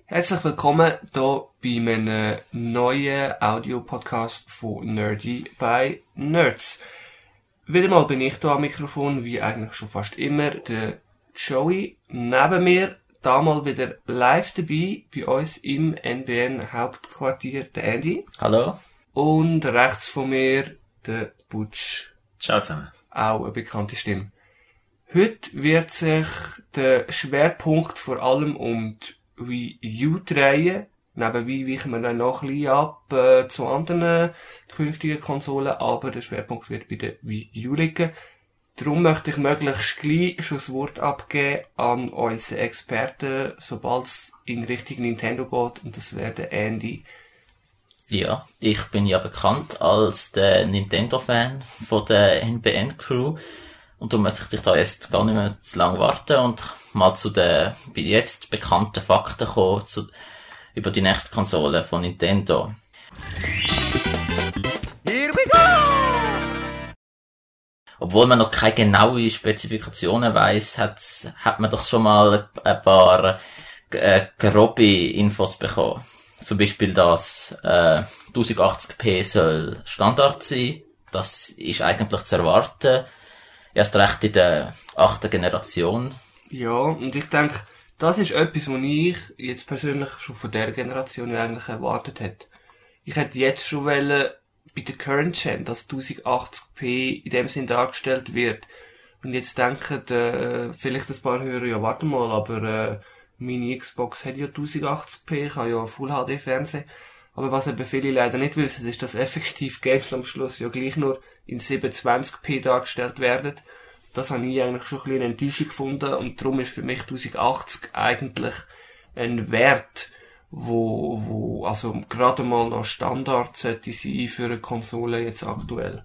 Herzlich willkommen hier bei einem neuen Audio-Podcast von Nerdy bei Nerds. Wieder mal bin ich hier am Mikrofon, wie eigentlich schon fast immer, der Joey. Neben mir, damals wieder live dabei, bei uns im NBN-Hauptquartier, der Andy. Hallo. Und rechts von mir, der Butch. Ciao zusammen. Auch eine bekannte Stimme. Heute wird sich der Schwerpunkt vor allem um die Wii U drehen. Nebenbei weichen wir dann noch ein bisschen ab zu anderen künftigen Konsolen, aber der Schwerpunkt wird bei der Wii U liegen. Darum möchte ich möglichst gleich schon das Wort abgeben an unsere Experten, sobald es in Richtung Nintendo geht, und das wäre der Andy. Ja, ich bin ja bekannt als der Nintendo-Fan von der NBN-Crew und darum möchte ich dich da jetzt gar nicht mehr zu lange warten und mal zu den bis jetzt bekannten Fakten kommen über die nächste Konsole von Nintendo. Here we go! Obwohl man noch keine genauen Spezifikationen weiss, hat man doch schon mal ein paar grobe Infos bekommen. Zum Beispiel, dass 1080p soll Standard sein. Das ist eigentlich zu erwarten. Erst recht in der 8. Generation. Ja, und ich denke, das ist etwas, was ich jetzt persönlich schon von der Generation eigentlich erwartet hätte. Ich hätte jetzt schon wollen, bei der Current Gen, dass 1080p in dem Sinn dargestellt wird. Und jetzt denken vielleicht ein paar Hörer, ja warte mal, aber meine Xbox hat ja 1080p, ich habe ja Full HD Fernsehen. Aber was eben viele leider nicht wissen, ist, dass effektiv Games am Schluss ja gleich nur in 720p dargestellt werden. Das habe ich eigentlich schon ein bisschen eine Enttäuschung gefunden, und darum ist für mich 1080 eigentlich ein Wert, wo also gerade mal noch Standard sollte sein für eine Konsole jetzt aktuell.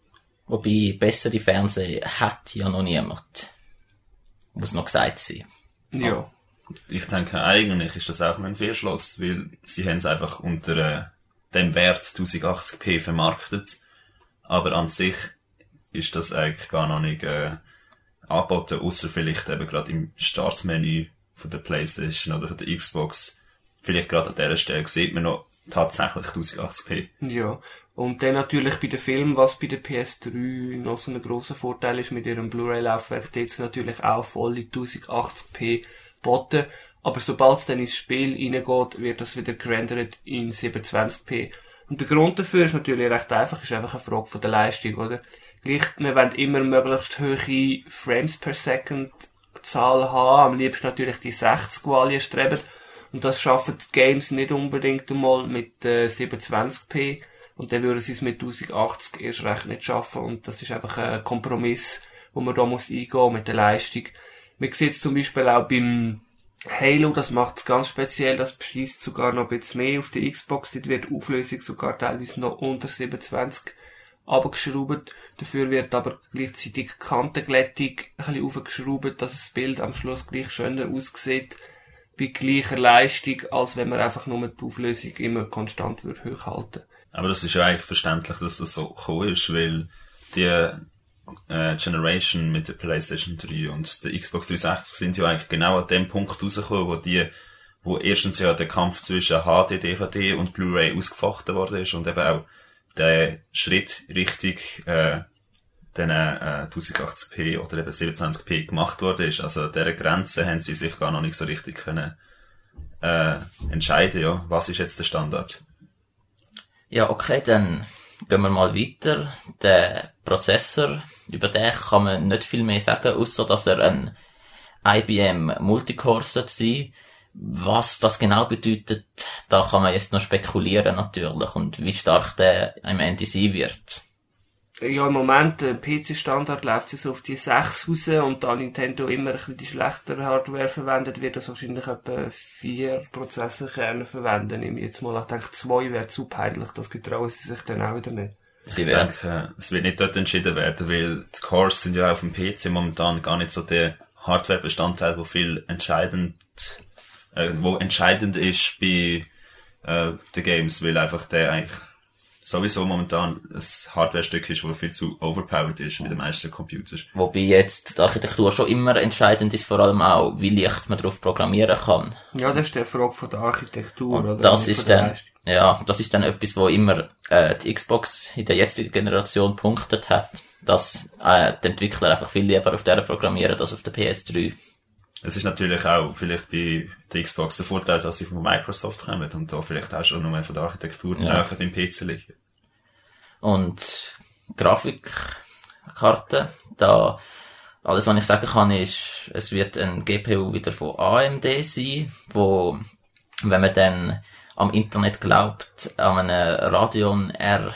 Wobei bessere Fernseher hat ja noch niemand. Muss noch gesagt sein. Ja. Ich denke, eigentlich ist das auch ein Fehlschluss, weil sie haben es einfach unter dem Wert 1080p vermarktet, aber an sich ist das eigentlich gar noch nicht angeboten, außer vielleicht eben gerade im Startmenü von der PlayStation oder von der Xbox. Vielleicht gerade an dieser Stelle sieht man noch tatsächlich 1080p. Ja. Und dann natürlich bei den Filmen, was bei der PS3 noch so ein grosser Vorteil ist mit ihrem Blu-ray-Laufwerk, jetzt natürlich auch voll in 1080p geboten. Aber sobald es dann ins Spiel reingeht, wird das wieder gerendert in 720p. Und der Grund dafür ist natürlich recht einfach, ist einfach eine Frage von der Leistung, oder? Gleich, wir wollen immer möglichst hohe Frames per Second Zahl haben, am liebsten natürlich die 60, die alle streben. Und das schaffen die Games nicht unbedingt einmal mit 720p. Und dann würden sie es mit 1080 erst recht nicht schaffen. Und das ist einfach ein Kompromiss, wo man da muss eingehen mit der Leistung. Man sieht es zum Beispiel auch beim Halo, das macht es ganz speziell, das beschießt sogar noch ein bisschen mehr auf die Xbox, dort wird die Auflösung sogar teilweise noch unter 720 abgeschraubt. Dafür wird aber gleichzeitig die Kantenglättung ein bisschen aufgeschraubt, dass das Bild am Schluss gleich schöner aussieht, bei gleicher Leistung, als wenn man einfach nur die Auflösung immer konstant hochhalten würde. Aber das ist ja eigentlich verständlich, dass das so gekommen ist, weil die Generation mit der PlayStation 3 und der Xbox 360 sind ja eigentlich genau an dem Punkt rausgekommen, wo erstens ja der Kampf zwischen HD, DVD und Blu-ray ausgefochten worden ist und eben auch der Schritt richtig den 1080p oder eben 720p gemacht worden ist. Also an dieser Grenze haben sie sich gar noch nicht so richtig können entscheiden, ja, was ist jetzt der Standard. Ja, okay, dann gehen wir mal weiter. Der Prozessor, über den kann man nicht viel mehr sagen, außer dass er ein IBM Multicore sein. Was das genau bedeutet, da kann man jetzt noch spekulieren natürlich, und wie stark der am Ende sein wird. Ja, im Moment, der PC-Standard läuft es auf die 6 raus, und da Nintendo immer ein bisschen die schlechtere Hardware verwendet, wird es wahrscheinlich etwa 4 Prozessorkerne verwenden. Ich jetzt mal, ich denke, 2 wäre zu peinlich, das getrauen sie sich dann auch wieder nicht. Ich denke, es wird nicht dort entschieden werden, weil die Cores sind ja auf dem PC momentan gar nicht so der Hardware-Bestandteil, wo entscheidend ist bei den Games, weil einfach der eigentlich sowieso momentan ein Hardware-Stück ist, das viel zu overpowered ist bei den meisten Computern. Wobei jetzt die Architektur schon immer entscheidend ist, vor allem auch, wie leicht man darauf programmieren kann. Ja, das ist die Frage von der Architektur, Und oder? das nicht ist von der dann, Leistung. ja, das ist dann etwas, wo immer die Xbox in der jetzigen Generation punktet hat, dass die Entwickler einfach viel lieber auf der programmieren als auf der PS3. Es ist natürlich auch vielleicht bei der Xbox der Vorteil, dass sie von Microsoft kommen und da vielleicht auch schon nur von der Architektur näher beim PC liegen. Und Grafikkarte, da alles, was ich sagen kann, ist, es wird ein GPU wieder von AMD sein, wo, wenn man dann am Internet glaubt, an einem Radeon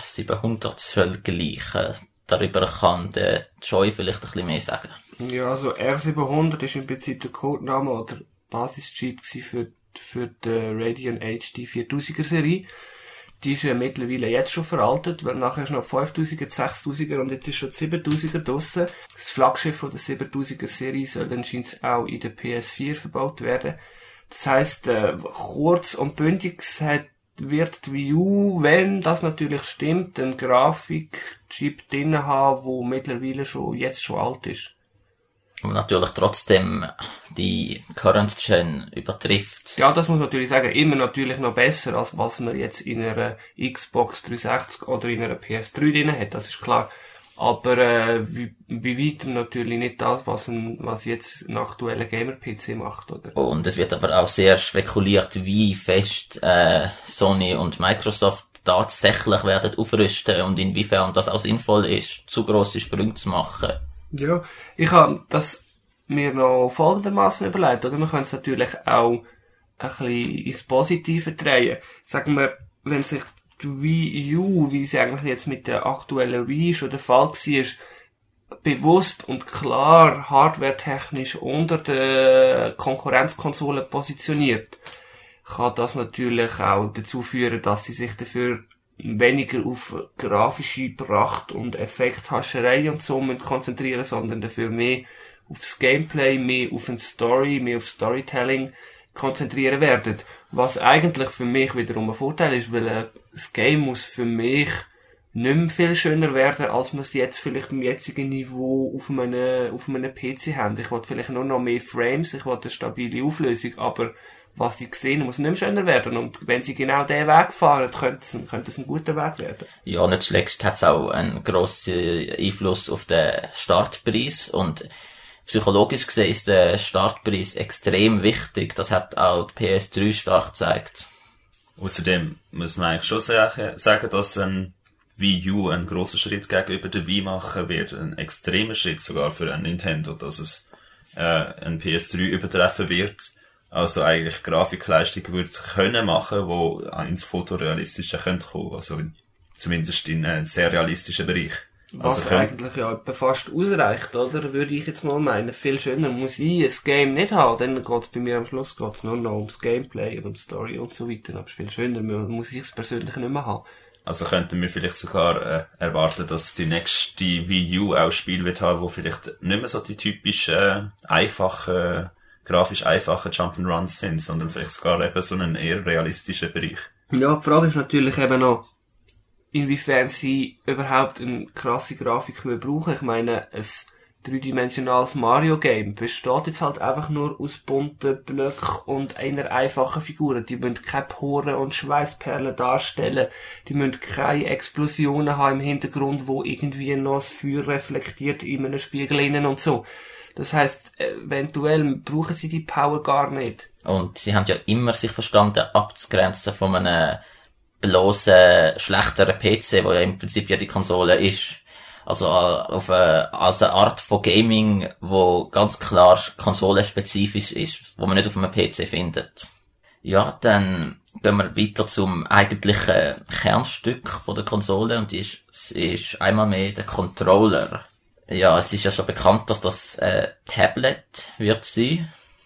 R700 soll gleichen. Darüber kann der Joy vielleicht ein bisschen mehr sagen. Ja, also R700 ist im Prinzip der Codename oder Basischip für die Radeon HD 4000er Serie. Die ist ja mittlerweile jetzt schon veraltet, weil nachher ist noch 5000er, 6000er und jetzt ist schon 7000er draussen. Das Flaggschiff von der 7000er Serie soll dann scheint's auch in der PS4 verbaut werden. Das heisst, kurz und bündig wird die Wii U, wenn das natürlich stimmt, einen Grafikchip drin haben, der mittlerweile jetzt schon alt ist. Und natürlich trotzdem die Current Gen übertrifft. Ja, das muss man natürlich sagen. Immer natürlich noch besser, als was man jetzt in einer Xbox 360 oder in einer PS3 drin hat, das ist klar. Aber bei weitem natürlich nicht das, was jetzt ein aktueller Gamer-PC macht, oder? Und es wird aber auch sehr spekuliert, wie fest Sony und Microsoft tatsächlich werden aufrüsten und inwiefern das auch sinnvoll ist, zu grosse Sprünge zu machen. Ja, ich habe das mir noch folgendermaßen überlegt, oder? Man könnte es natürlich auch ein bisschen ins Positive drehen. Sagen wir, wenn sich die Wii U, wie sie eigentlich jetzt mit der aktuellen Wii schon der Fall war, bewusst und klar hardwaretechnisch unter der Konkurrenzkonsole positioniert, kann das natürlich auch dazu führen, dass sie sich dafür weniger auf grafische Pracht und Effekthascherei und so konzentrieren, sondern dafür mehr aufs Gameplay, mehr auf eine Story, mehr auf Storytelling konzentrieren werden. Was eigentlich für mich wiederum ein Vorteil ist, weil das Game muss für mich nicht mehr viel schöner werden, als wir es jetzt vielleicht im jetzigen Niveau auf einem PC haben. Ich will vielleicht nur noch mehr Frames, ich will eine stabile Auflösung, aber was die sehen, muss nicht mehr schöner werden. Und wenn sie genau diesen Weg fahren, könnte es ein guter Weg werden. Ja, nicht zuletzt hat es auch einen grossen Einfluss auf den Startpreis. Und psychologisch gesehen ist der Startpreis extrem wichtig. Das hat auch die PS3 stark gezeigt. Außerdem muss man eigentlich schon sagen, dass ein Wii U einen grossen Schritt gegenüber der Wii machen wird. Ein extremer Schritt sogar für ein Nintendo, dass es ein PS3 übertreffen wird. Also eigentlich Grafikleistung würde können machen, wo ins Fotorealistische könnte kommen. Also zumindest in einen sehr realistischen Bereich. Was also eigentlich ja fast ausreicht, oder? Würde ich jetzt mal meinen. Viel schöner muss ich ein Game nicht haben. Dann geht's bei mir am Schluss nur noch ums Gameplay und um Story und so weiter. Aber viel schöner muss ich es persönlich nicht mehr haben. Also könnten wir vielleicht sogar erwarten, dass die nächste Wii U auch Spiel wird haben, wo vielleicht nicht mehr so die typischen grafisch einfachen Jump'n'Runs sind, sondern vielleicht sogar eben so einen eher realistischen Bereich. Ja, die Frage ist natürlich eben noch, inwiefern sie überhaupt eine krasse Grafik brauchen. Ich meine, ein dreidimensionales Mario-Game besteht jetzt halt einfach nur aus bunten Blöcken und einer einfachen Figur. Die müssen keine Poren und Schweißperlen darstellen. Die müssen keine Explosionen haben im Hintergrund, wo irgendwie noch das Feuer reflektiert in einem Spiegel innen und so. Das heisst, eventuell brauchen sie die Power gar nicht. Und sie haben ja immer sich verstanden, abzugrenzen von einem bloßen, schlechteren PC, wo ja im Prinzip ja die Konsole ist. Also als eine Art von Gaming, wo ganz klar konsolenspezifisch ist, wo man nicht auf einem PC findet. Ja, dann gehen wir weiter zum eigentlichen Kernstück von der Konsole und es ist einmal mehr der Controller. Ja, es ist ja schon bekannt, dass das Tablet wird sein.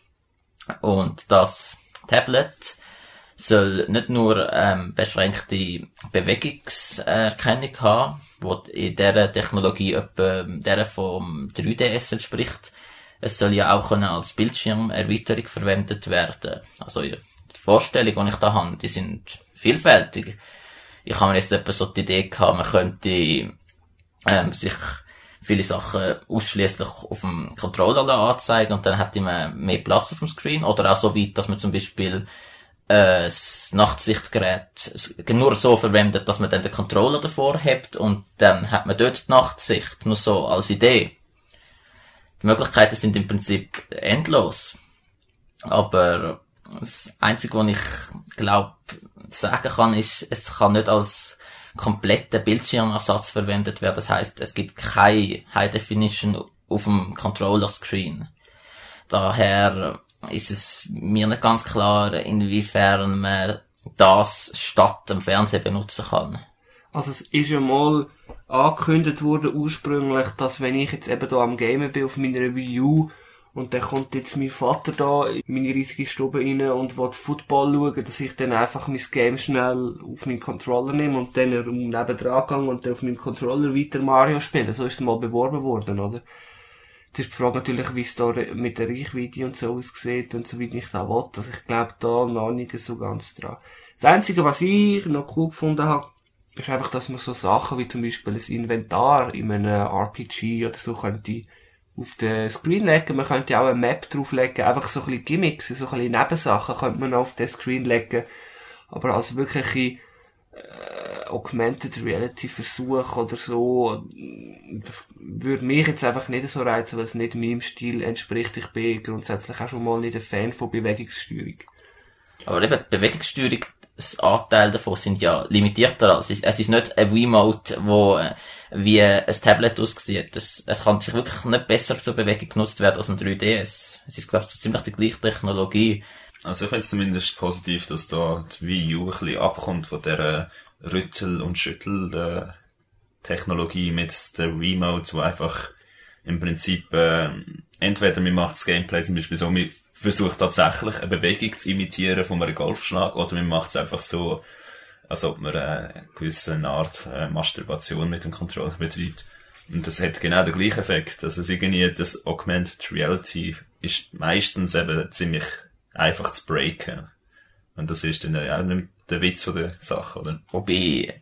Und das Tablet soll nicht nur beschränkte Bewegungserkennung haben, die in dieser Technologie etwa der vom 3DS entspricht. Es soll ja auch als Bildschirmerweiterung verwendet werden. Also die Vorstellungen, die ich da habe, die sind vielfältig. ich habe mir jetzt etwa so die Idee gehabt, man könnte sich viele Sachen ausschließlich auf dem Controller anzeigen und dann hätte man mehr Platz auf dem Screen. Oder auch so weit, dass man zum Beispiel das Nachtsichtgerät nur so verwendet, dass man dann den Controller davor hebt und dann hat man dort die Nachtsicht, nur so als Idee. Die Möglichkeiten sind im Prinzip endlos. Aber das Einzige, was ich glaube sagen kann, ist, es kann nicht als kompletter Bildschirmersatz verwendet werden. Das heisst, es gibt keine High Definition auf dem Controller-Screen. Daher ist es mir nicht ganz klar, inwiefern man das statt dem Fernsehen benutzen kann. Also es ist ja mal angekündigt worden ursprünglich, dass wenn ich jetzt eben da am Gamen bin auf meiner Wii U und dann kommt jetzt mein Vater da in meine riesige Stube rein und will Football schauen, dass ich dann einfach mein Game schnell auf meinen Controller nehme und dann nebendran gehe und dann auf meinem Controller weiter Mario spiele. So ist es mal beworben worden, oder? Jetzt ist die Frage natürlich, wie es da mit der Reichweite und so aussieht und so weit ich da will. Also ich glaube da noch nicht so ganz dran. Das Einzige, was ich noch cool gefunden habe, ist einfach, dass man so Sachen wie zum Beispiel ein Inventar in einem RPG oder so könnte auf den Screen legen. Man könnte auch eine Map drauflegen, einfach so ein bisschen Gimmicks, so ein bisschen Nebensachen könnte man auf den Screen legen. Aber als wirkliche Augmented Reality Versuch oder so würde mich jetzt einfach nicht so reizen, weil es nicht meinem Stil entspricht. Ich bin grundsätzlich auch schon mal nicht ein Fan von Bewegungssteuerung. Aber eben, die Bewegungssteuerung, das Anteil davon sind ja limitierter. Es ist nicht ein Wiimote, wo wie ein Tablet aussieht. Es kann sich wirklich nicht besser zur Bewegung genutzt werden als ein 3DS. Es ist, glaube ich, so ziemlich die gleiche Technologie. Also ich finde es zumindest positiv, dass da die Wii U ein bisschen abkommt von dieser Rüttel- und Schüttel-Technologie mit der Remote, wo einfach im Prinzip entweder man macht das Gameplay zum Beispiel so, man versucht tatsächlich eine Bewegung zu imitieren von einem Golfschlag, oder man macht es einfach so, als ob man eine gewisse Art Masturbation mit dem Controller betreibt. Und das hat genau den gleichen Effekt. Also irgendwie das Augmented Reality ist meistens eben ziemlich einfach zu breaken. Und das ist dann auch nicht der Witz von der Sache, oder? Wobei,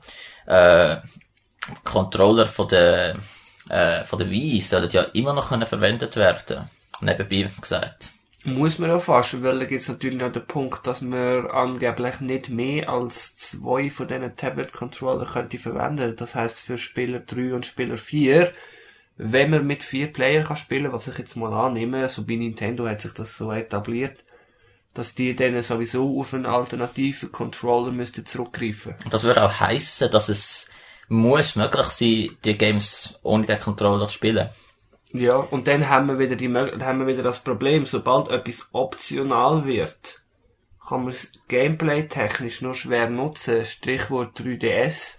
Controller von der Wii sollen ja immer noch verwendet werden. Nebenbei gesagt. Muss man auch fast, weil da gibt's natürlich noch den Punkt, dass man angeblich nicht mehr als 2 von diesen Tablet-Controller könnte verwenden. Das heisst für Spieler 3 und Spieler 4, wenn man mit 4 Player kann spielen, was ich jetzt mal annehme, so bei Nintendo hat sich das so etabliert, dass die dann sowieso auf einen alternativen Controller müssten zurückgreifen. Das würde auch heissen, dass es muss möglich sein, die Games ohne den Controller zu spielen. Ja, und dann haben wir wieder das Problem, sobald etwas optional wird, kann man es gameplay-technisch nur schwer nutzen. Stichwort 3DS.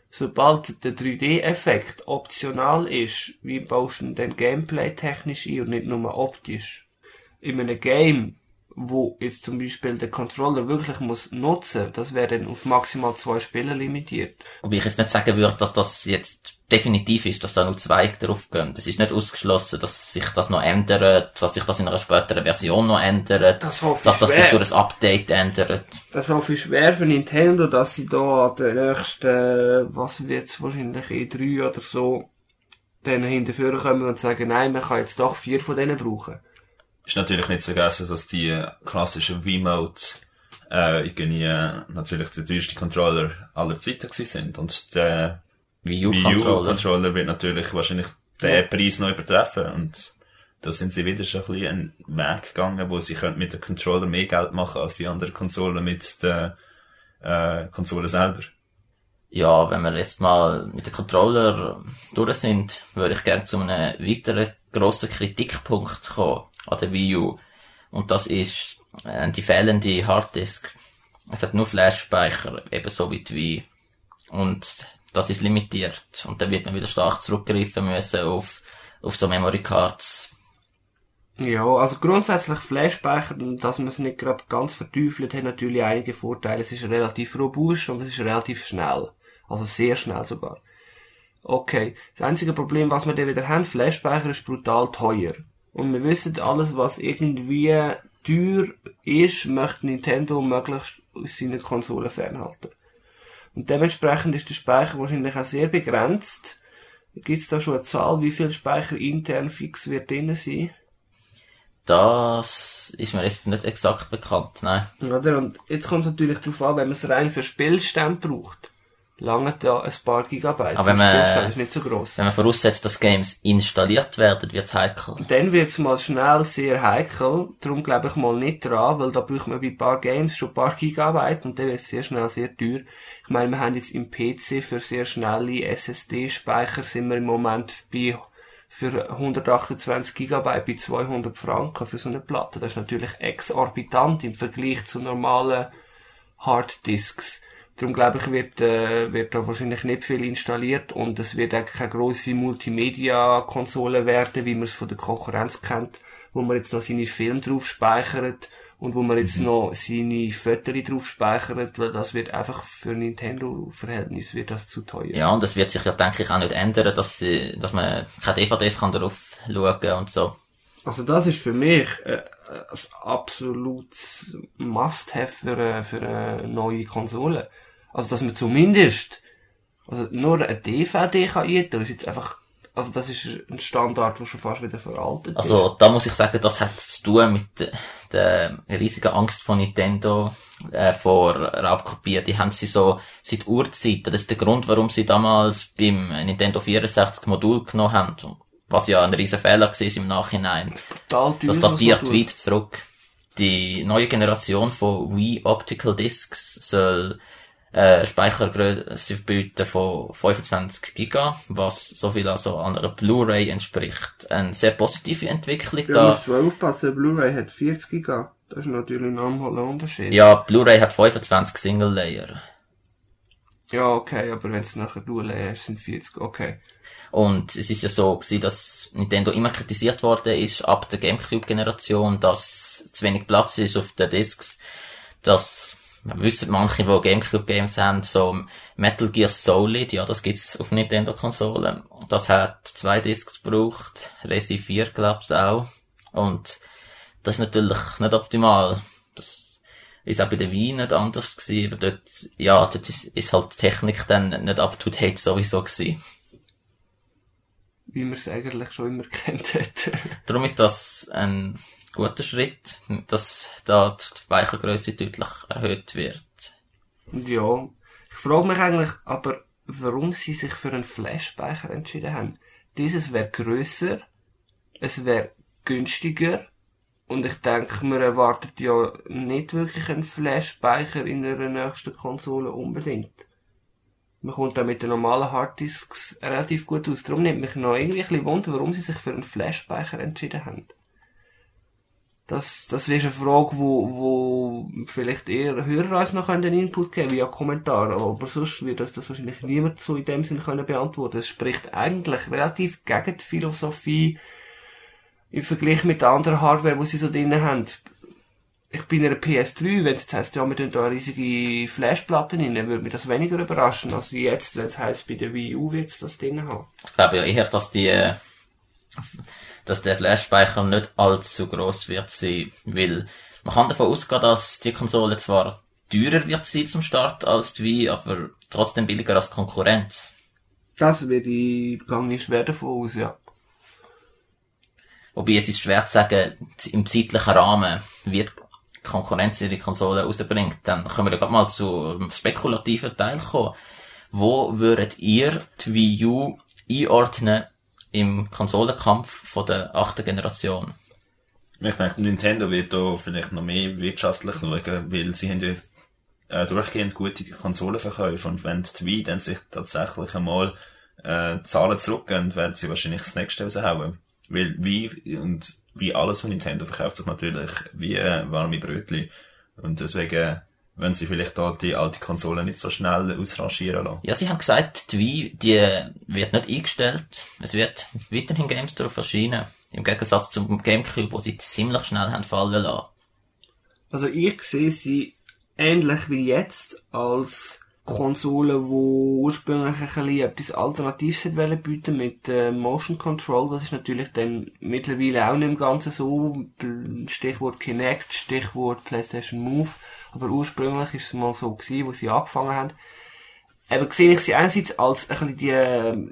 Sobald der 3D-Effekt optional ist, wie baust du den gameplay-technisch ein und nicht nur optisch? In einem Game, wo jetzt zum Beispiel der Controller wirklich muss nutzen, das wäre dann auf maximal 2 Spieler limitiert. Wobei ich jetzt nicht sagen würde, dass das jetzt definitiv ist, dass da nur 2 drauf gehen. Es ist nicht ausgeschlossen, dass sich das noch ändert, dass sich das in einer späteren Version noch ändert, Das hoffe dass ich das schwer. sich durch ein Update ändert. Das war viel schwer für Nintendo, dass sie da an der nächsten, was wird's wahrscheinlich E3 oder so, dann hinterführen kommen und sagen, nein, man kann jetzt doch 4 von denen brauchen. Ist natürlich nicht zu vergessen, dass die klassischen Wiimote irgendwie natürlich der teuerste Controller aller Zeiten gewesen sind. Und der Wii Wii U-Controller. U-Controller wird natürlich wahrscheinlich den Preis noch übertreffen. Und da sind sie wieder schon ein bisschen einen Weg gegangen, wo sie mit dem Controller mehr Geld machen als die anderen Konsolen mit der Konsole selber. Ja, wenn wir jetzt mal mit den Controller durch sind, würde ich gerne zu einem weiteren grossen Kritikpunkt kommen an der Wii U. Und das ist die fehlende Harddisk. Es hat nur Flash-Speicher, ebenso wie die Wii. Und das ist limitiert. Und dann wird man wieder stark zurückgreifen müssen auf so Memory Cards. Ja, also grundsätzlich Flash-Speicher, dass man es nicht gerade ganz verteufelt, hat natürlich einige Vorteile. Es ist relativ robust und es ist relativ schnell. Also sehr schnell sogar. Okay, das einzige Problem, was wir dann wieder haben, Flash-Speicher ist brutal teuer. Und wir wissen, alles, was irgendwie teuer ist, möchte Nintendo möglichst aus seiner Konsole fernhalten. Und dementsprechend ist der Speicher wahrscheinlich auch sehr begrenzt. Gibt es da schon eine Zahl, wie viel Speicher intern fix wird drin sein? Das ist mir jetzt nicht exakt bekannt, nein. Oder? Und jetzt kommt es natürlich darauf an, wenn man es rein für Spielstand braucht. Lange da ein paar Gigabyte. Aber der Spielstand ist nicht so gross. Wenn man voraussetzt, dass Games installiert werden, wird es heikel. Dann wird es mal schnell sehr heikel. Darum glaube ich mal nicht dran, weil da braucht man bei ein paar Games schon ein paar Gigabyte und dann wird es sehr schnell sehr teuer. Ich meine, wir haben jetzt im PC für sehr schnelle SSD-Speicher sind wir im Moment bei für 128 Gigabyte bei 200 Franken für so eine Platte. Das ist natürlich exorbitant im Vergleich zu normalen Harddisks. Darum glaube ich, wird da wahrscheinlich nicht viel installiert und es wird eigentlich keine grosse Multimedia-Konsole werden, wie man es von der Konkurrenz kennt, wo man jetzt noch seine Filme drauf speichert und wo man jetzt noch seine Fotos drauf speichert, weil das wird einfach für Nintendo-Verhältnis wird das zu teuer. Ja, und es wird sich ja, denke ich, auch nicht ändern, dass man keine DVDs kann drauf schauen und so. Also das ist für mich ein absolutes Must-have für eine neue Konsole. Also, dass man zumindest, also nur eine DVD kann eintun, ist jetzt einfach, also das ist ein Standard, der schon fast wieder veraltet ist. Also, da muss ich sagen, das hat zu tun mit der riesigen Angst von Nintendo, vor Raubkopien. Die haben sie so seit Urzeiten. Das ist der Grund, warum sie damals beim Nintendo 64 Modul genommen haben. Was ja ein riesen Fehler war im Nachhinein. Das datiert weit zurück. Die neue Generation von Wii Optical Discs soll Speichergröße bieten von 25 Giga, was so viel also an einer Blu-ray entspricht. Eine sehr positive Entwicklung ja, da. musst du aufpassen, Blu-ray hat 40 Giga. Das ist natürlich nochmal ein Unterschied. Ja, Blu-ray hat 25 Single-Layer. Ja, okay, aber wenn es nachher Dual-Layer sind 40, okay. Und es ist ja so gewesen, dass Nintendo immer kritisiert worden ist, ab der Gamecube-Generation, dass zu wenig Platz ist auf den Discs, dass wissen manche, die Gamecube-Games haben, so Metal Gear Solid, ja, das gibt's auf Nintendo-Konsolen. Das hat 2 Discs gebraucht, Resi 4, glaub's auch. Und das ist natürlich nicht optimal. Das ist auch bei der Wii nicht anders gewesen, aber dort ist halt die Technik dann nicht up to date sowieso gewesen. Wie man es eigentlich schon immer kennt hat. Darum ist das ein guter Schritt, dass da die Speichergröße deutlich erhöht wird. Ja, ich frage mich eigentlich aber, warum sie sich für einen Flash-Speicher entschieden haben. Dieses wäre grösser, es wäre günstiger und ich denke, man erwartet ja nicht wirklich einen Flash-Speicher in einer nächsten Konsole unbedingt. Man kommt da mit den normalen Harddisks relativ gut aus. Darum nimmt mich noch irgendwie ein bisschen Wunder, warum sie sich für einen Flash-Speicher entschieden haben. Das wäre eine Frage, wo vielleicht eher Hörer uns noch einen Input geben via Kommentare. Aber sonst wird das wahrscheinlich niemand so in dem Sinne können beantworten. Es spricht eigentlich relativ gegen die Philosophie im Vergleich mit der anderen Hardware, die sie so drinnen haben. Ich bin in einer PS3, wenn es jetzt heisst, ja, wir tun da eine Flashplatte rein, würde mich das weniger überraschen, als wie jetzt, wenn es heisst, bei der Wii U wird es das drin haben. Ich glaube ja eher, dass der Flash-Speicher nicht allzu gross wird sein, weil man kann davon ausgehen, dass die Konsole zwar teurer wird sein zum Start als die Wii, aber trotzdem billiger als Konkurrenz. Das gehe ich schwer davon aus, ja. Wobei es ist schwer zu sagen, im zeitlichen Rahmen wird Konkurrenz ihre Konsole rausbringt. Dann können wir ja gerade mal zu einem spekulativen Teil kommen. Wo würdet ihr die Wii U einordnen im Konsolenkampf von der 8. Generation? Ich denke, Nintendo wird da vielleicht noch mehr wirtschaftlich schauen, weil sie haben ja durchgehend gute Konsolenverkäufe und wenn die Wii dann sich tatsächlich einmal Zahlen zurückgehen, werden sie wahrscheinlich das nächste raushauen. Weil wie alles von Nintendo verkauft sich natürlich wie warme Brötchen. Und deswegen, wenn sie vielleicht da die alte Konsole nicht so schnell ausrangieren lassen. Ja, sie haben gesagt, die Wii, die wird nicht eingestellt. Es wird weiterhin Games drauf erscheinen. Im Gegensatz zum Gamecube, wo sie ziemlich schnell haben fallen lassen. Also ich sehe sie ähnlich wie jetzt als Konsole, wo ursprünglich ein bisschen etwas Alternatives bieten mit Motion Control. Das ist natürlich dann mittlerweile auch nicht im Ganzen so. Stichwort Kinect, Stichwort PlayStation Move. Aber ursprünglich ist es mal so gewesen, wo sie angefangen haben. eben sehe ich sie einerseits als ein bisschen die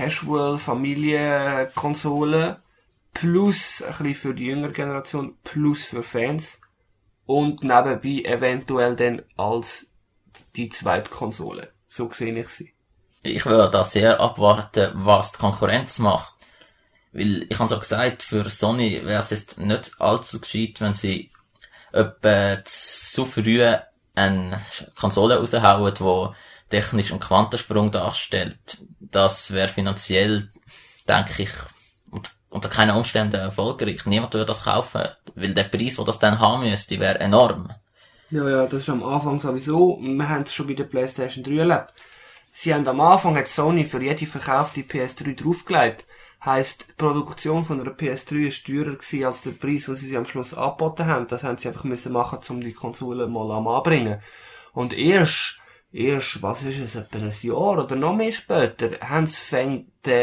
Casual-Familienkonsole, plus ein bisschen für die jüngere Generation, plus für Fans und nebenbei eventuell dann als die zweite Konsole. So sehe ich sie. Ich will da sehr abwarten, was die Konkurrenz macht. Weil, ich habe so gesagt, für Sony wäre es jetzt nicht allzu gescheit, wenn sie etwa zu früh eine Konsole raushauen, die technisch einen Quantensprung darstellt. Das wäre finanziell, denke ich, unter keinen Umständen erfolgreich. Niemand würde das kaufen, weil der Preis, den das dann haben müsste, wäre enorm. Ja, das ist am Anfang sowieso. Wir haben es schon bei der PlayStation 3 erlebt. Sie haben am Anfang, hat Sony für jede verkaufte PS3 draufgelegt. Heisst, die Produktion von einer PS3 war teurer gewesen als der Preis, den sie am Schluss angeboten haben. Das haben sie einfach müssen machen, um die Konsole mal anzubringen. Und erst, was ist es, etwa ein Jahr oder noch mehr später, haben sie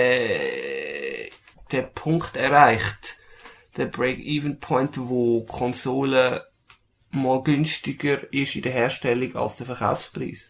den Punkt erreicht, den Break-Even-Point, wo die Konsole mal günstiger ist in der Herstellung als der Verkaufspreis.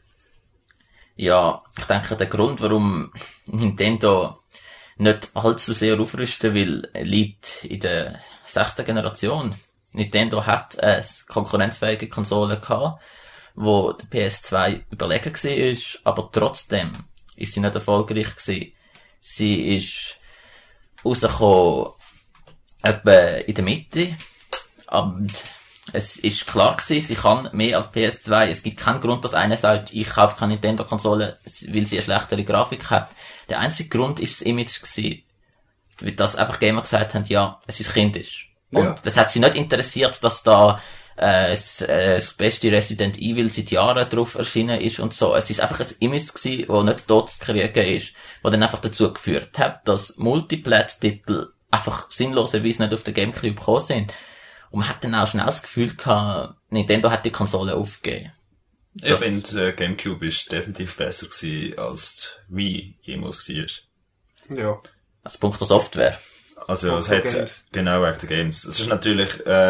Ja, ich denke, der Grund, warum Nintendo nicht allzu sehr aufrüsten will, liegt in der 6. Generation. Nintendo hat eine konkurrenzfähige Konsole gehabt, wo der PS2 überlegen war, aber trotzdem ist sie nicht erfolgreich gewesen. Sie ist rausgekommen etwa in der Mitte, und es ist klar gewesen, sie kann mehr als PS2. Es gibt keinen Grund, dass einer sagt, ich kaufe keine Nintendo-Konsole, weil sie eine schlechtere Grafik hat. Der einzige Grund ist das Image gewesen. Weil das einfach Gamer gesagt haben, ja, es ist kindisch. Und das hat sie nicht interessiert, dass da das beste Resident Evil seit Jahren drauf erschienen ist und so. Es ist einfach ein Image gewesen, das nicht tot zu kriegen ist, das dann einfach dazu geführt hat, dass Multiplat-Titel einfach sinnloserweise nicht auf den Gamecube gekommen sind. Und man hat dann auch schnell das Gefühl gehabt, Nintendo hat die Konsole aufgegeben. Ich finde, Gamecube ist definitiv besser gewesen, als Wii jemals war. Ja. Als Punkt der Software. Also, es hat, genau, wegen der Games. Es ist natürlich,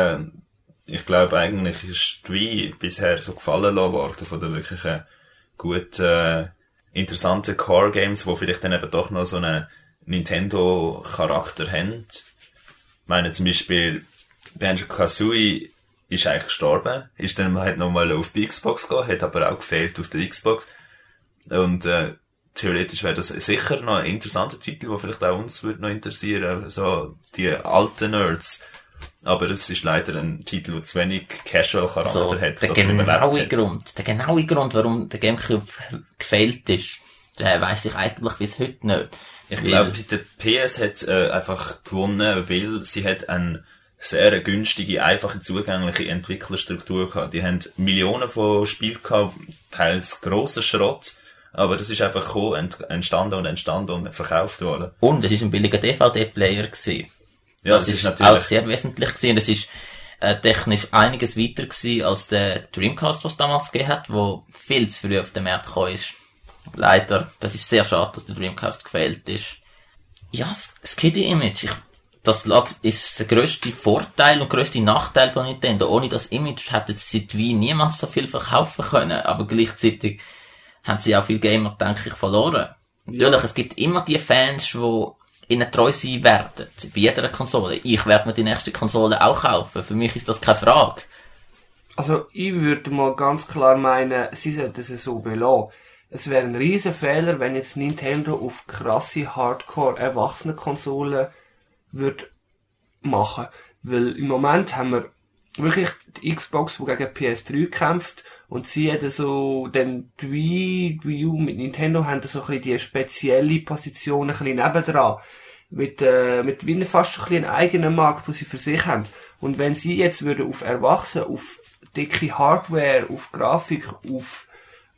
ich glaube, eigentlich ist die Wii bisher so gefallen worden von den wirklichen gut, interessanten Core-Games, die vielleicht dann eben doch noch so einen Nintendo-Charakter haben. Ich meine, zum Beispiel, Banjo-Kazooie ist eigentlich gestorben, ist dann halt nochmal auf die Xbox gegangen, hat aber auch gefehlt auf der Xbox. Und, theoretisch wäre das sicher noch ein interessanter Titel, der vielleicht auch uns würde noch interessieren, so die alten Nerds. Aber es ist leider ein Titel, der zu wenig Casual-Charakter So, hat. der genaue Grund, warum der Gamecube gefehlt ist, weiss ich eigentlich bis heute nicht. Ich glaube, der PS hat einfach gewonnen, weil sie hat eine sehr günstige, einfache, zugängliche Entwicklerstruktur gehabt. Die haben Millionen von Spielen gehabt, teils grosser Schrott, aber das ist einfach gekommen, entstanden und verkauft worden. Und es ist ein billiger DVD-Player gewesen. Ja, das ist natürlich auch sehr wesentlich gewesen. Es ist technisch einiges weiter gewesen als der Dreamcast, was es damals gegeben hat, wo viel zu früh auf den Markt gekommen ist. Leider, das ist sehr schade, dass der Dreamcast gefehlt ist. Ja, das Kiddie-Image, das ist der grösste Vorteil und grösste Nachteil von Nintendo. Ohne das Image hätte sie wie niemals so viel verkaufen können, aber gleichzeitig haben sie auch viele Gamer, denke ich, verloren. Natürlich, es gibt immer die Fans, die ihnen treu sein werden, bei jeder Konsole. Ich werde mir die nächste Konsole auch kaufen. Für mich ist das keine Frage. Also, ich würde mal ganz klar meinen, sie sollten es so belassen. Es wäre ein riesen Fehler, wenn jetzt Nintendo auf krasse Hardcore-Erwachsene-Konsolen würde machen. Weil im Moment haben wir wirklich die Xbox, die gegen PS3 kämpft, und sie haben so, dann die Wii U mit Nintendo haben so ein bisschen die spezielle Position ein bisschen nebendran. Mit wie fast ein bisschen einen eigenen Markt, den sie für sich haben. Und wenn sie jetzt würden auf Erwachsene, auf dicke Hardware, auf Grafik, auf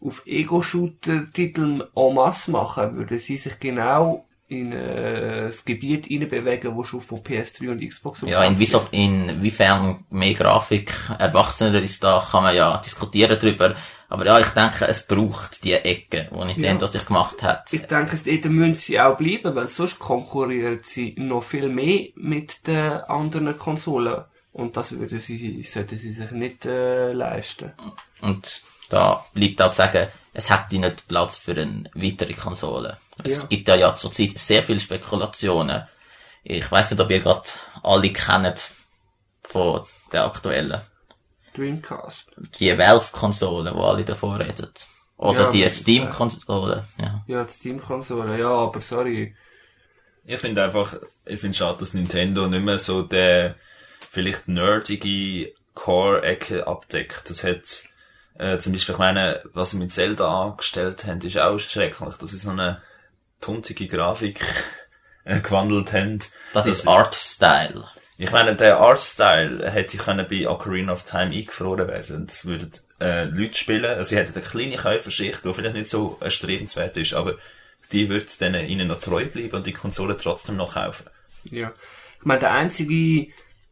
Ego-Shooter-Titel en masse machen, würden sie sich genau in das Gebiet hineinbewegen, wo schon von PS3 und Xbox Ja, inwiefern mehr Grafik erwachsener ist, da kann man ja diskutieren drüber. Aber ja, ich denke, es braucht die Ecke, die Nintendo sich gemacht hat. Ich denke, dort müssen sie auch bleiben, weil sonst konkurrieren sie noch viel mehr mit den anderen Konsolen. Und das sollten sie sich nicht leisten. Und da bleibt auch zu sagen, es hätte nicht Platz für eine weitere Konsole. Es gibt ja zurzeit sehr viele Spekulationen. Ich weiss nicht, ob ihr gerade alle kennt von der aktuellen. Dreamcast. Die Valve-Konsole, wo alle davor reden. Oder Ja, die Steam-Konsole, ja. Ja, die Steam-Konsole, ja, aber sorry. Ich finde schade, dass Nintendo nicht mehr so der vielleicht nerdige Core-Ecke abdeckt. Das hat, zum Beispiel, ich meine, was sie mit Zelda angestellt haben, ist auch schrecklich, dass sie so eine tuntige Grafik gewandelt haben. Das ist Art-Style. Ich meine, der Artstyle hätte bei Ocarina of Time eingefroren werden. Das würden Leute spielen. Also sie hätten eine kleine Käuferschicht, die vielleicht nicht so erstrebenswert ist, aber die wird dann ihnen noch treu bleiben und die Konsole trotzdem noch kaufen. Ja. Ich meine, das einzige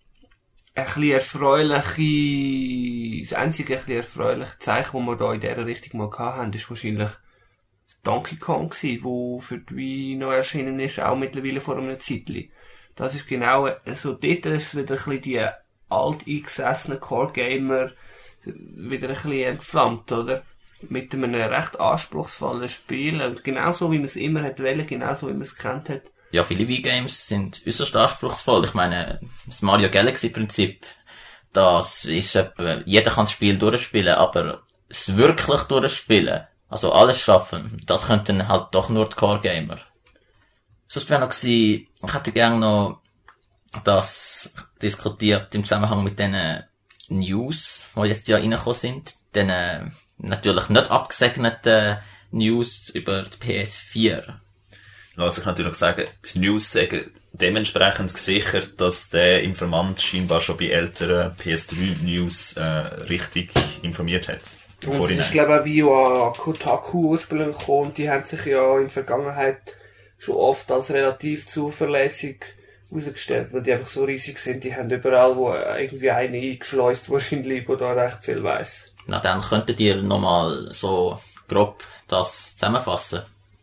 erfreuliche Zeichen, das wir da in dieser Richtung mal gehabt haben, ist wahrscheinlich Donkey Kong gewesen, wo für die Wii noch erschienen ist, auch mittlerweile vor einem Zeitchen. Das ist genau, so dort ist wieder ein bisschen die alteingesessenen Core-Gamer wieder ein bisschen entflammt, oder? Mit einem recht anspruchsvollen Spiel, und genauso wie man es immer hat wollen, genauso wie man es gekannt hat. Ja, viele Wii-Games sind äußerst anspruchsvoll. Ich meine, das Mario Galaxy-Prinzip, das ist etwa, jeder kann das Spiel durchspielen, aber es wirklich durchspielen, also alles schaffen, das könnten halt doch nur die Core-Gamer. Sonst wäre noch gewesen, ich hätte gerne noch das diskutiert im Zusammenhang mit den News, die jetzt ja reingekommen sind, den natürlich nicht abgesegneten News über die PS4. Lass ich natürlich sagen, die News sagen dementsprechend gesichert, dass der Informant scheinbar schon bei älteren PS3-News richtig informiert hat. Und es ist, glaube ich, auch wie an Kotaku ursprünglich gekommen, die haben sich ja in der Vergangenheit schon oft als relativ zuverlässig herausgestellt, weil die einfach so riesig sind, die haben überall wo irgendwie eine eingeschleust wahrscheinlich, wo da recht viel weiss. Na, dann könntet ihr nochmal so grob das zusammenfassen.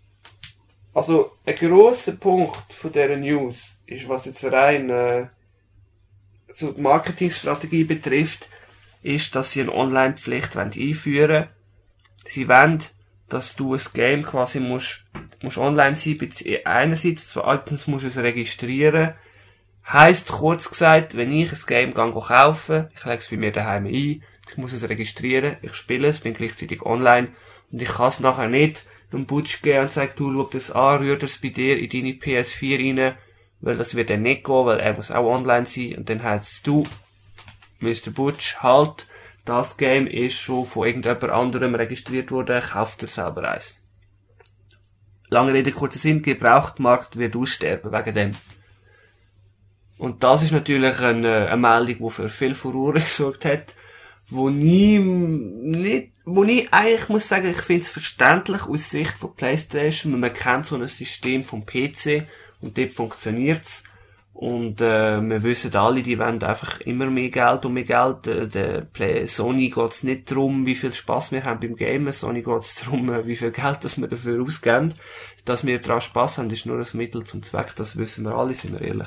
Also, ein grosser Punkt von dieser News ist, was jetzt rein so die Marketingstrategie betrifft, ist, dass sie eine Online-Pflicht einführen wollen. Sie wollen, dass du ein Game quasi musst online sein, einerseits, zweitens musst du es registrieren. Heisst, kurz gesagt, wenn ich ein Game kaufe, ich lege es bei mir daheim ein, ich muss es registrieren, ich spiele es, bin gleichzeitig online, und ich kann es nachher nicht dem Butch geben und sagen, du, schau das an, rühr das bei dir in deine PS4 rein, weil das wird dann nicht gehen, weil er muss auch online sein, und dann heisst es, du, Mr. Butch, halt, das Game ist schon von irgendjemand anderem registriert worden, kauft dir selber eins. Lange Rede, kurzer Sinn, Gebrauchtmarkt wird aussterben wegen dem. Und das ist natürlich eine Meldung, die für viel Furore gesorgt hat, wo ich eigentlich muss sagen, ich finde es verständlich aus Sicht von PlayStation, man kennt so ein System vom PC und dort funktioniert's. Und wir wissen alle, die wollen einfach immer mehr Geld und mehr Geld. Sony geht's nicht darum, wie viel Spaß wir haben beim Gamen. Sony geht's darum, wie viel Geld das wir dafür ausgeben. Dass wir daran Spaß haben, ist nur ein Mittel zum Zweck. Das wissen wir alle, sind wir ehrlich.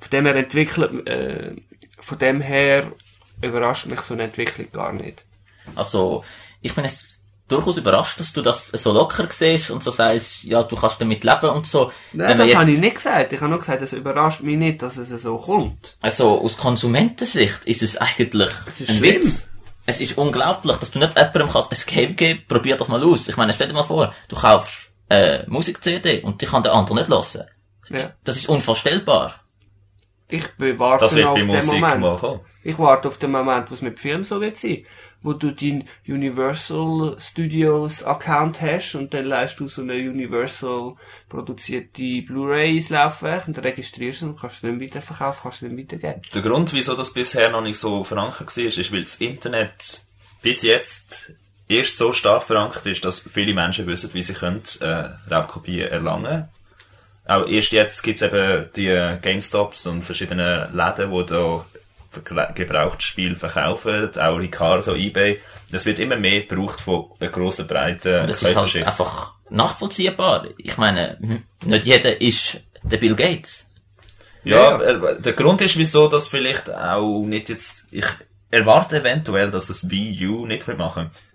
Von dem her überrascht mich so eine Entwicklung gar nicht. Also, ich bin jetzt durchaus überrascht, dass du das so locker siehst und so sagst, ja, du kannst damit leben und so. Nein, das habe ich nicht gesagt. Ich habe nur gesagt, es überrascht mich nicht, dass es so kommt. Also, aus Konsumentensicht ist es eigentlich ein Witz. Es ist unglaublich, dass du nicht jemandem ein Game geben, probier das mal aus. Ich meine, stell dir mal vor, du kaufst Musik-CD und die kann der andere nicht hören. Ja. Das ist unvorstellbar. Ich warte das wird auf bei den Musik Moment. mal kommen. Ich warte auf den Moment, wo es mit Film so wird sein. Wo du deinen Universal Studios Account hast und dann leist du so eine Universal produzierte Blu-rays Laufwerk und registrierst und kannst du dann weiterverkaufen, kannst du dann weitergeben. Der Grund, wieso das bisher noch nicht so verankert war, ist, weil das Internet bis jetzt erst so stark verankert ist, dass viele Menschen wissen, wie sie können Raubkopien erlangen. Auch erst jetzt gibt's eben die GameStops und verschiedene Läden, die da Gebrauchtspiel verkaufen, auch Ricardo, eBay. Das wird immer mehr gebraucht von einer grossen, breiten Das ist halt einfach nachvollziehbar. Ich meine, nicht jeder ist der Bill Gates. Ja, der Grund ist, wieso das vielleicht auch nicht jetzt, ich erwarte eventuell, dass das Wii U nicht will machen.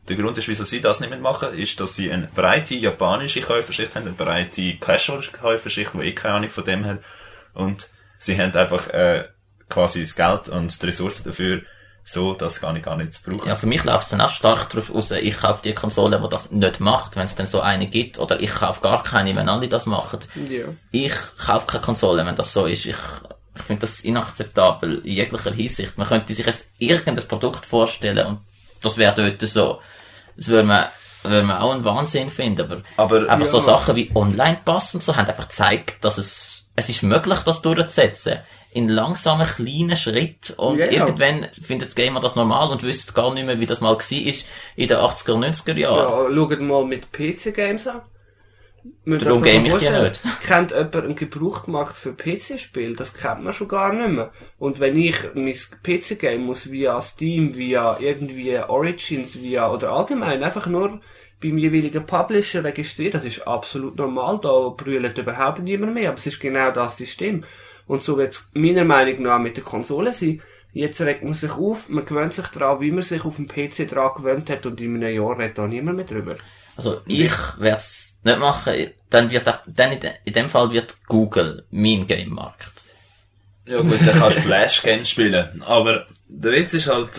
Der Grund ist, wieso sie das nicht mehr machen, ist, dass sie eine breite japanische Käuferschicht haben, eine breite Casual-Käuferschicht, die keine Ahnung von dem hat. Und sie haben einfach quasi das Geld und die Ressourcen dafür, so das gar nicht zu brauchen. Ja, für mich läuft es dann auch stark darauf raus, ich kaufe die Konsole, die das nicht macht, wenn es dann so eine gibt, oder ich kaufe gar keine, wenn alle das machen. Ja. Ich kaufe keine Konsole, wenn das so ist. Ich finde das inakzeptabel, in jeglicher Hinsicht. Man könnte sich jetzt irgendein Produkt vorstellen und das wäre dort so. Das würde man auch einen Wahnsinn finden, aber einfach so Sachen wie Online-Pass und so haben einfach gezeigt, dass es ist möglich, das durchzusetzen. In langsamen, kleinen Schritten. Und irgendwann findet das Gamer das normal und wüsste gar nicht mehr, wie das mal war in den 80er und 90er Jahren. Ja, schaut mal mit PC-Games an. Darum game ich die nicht. Kennt jemand einen Gebrauchtmarkt für PC-Spiele? Das kennt man schon gar nicht mehr. Und wenn ich mein PC-Game muss via Steam, via irgendwie Origins, oder allgemein einfach nur beim jeweiligen Publisher registrieren, das ist absolut normal, da brüllt überhaupt niemand mehr, aber es ist genau das System. Und so wird es meiner Meinung nach mit der Konsole sein. Jetzt regt man sich auf, man gewöhnt sich daran, wie man sich auf dem PC dran gewöhnt hat, und in einem Jahr redet da niemand mehr drüber. Also ich werde es nicht machen, in dem Fall wird Google mein Game-Markt. Ja gut, dann kannst du Flash-Games spielen. Aber der Witz ist halt,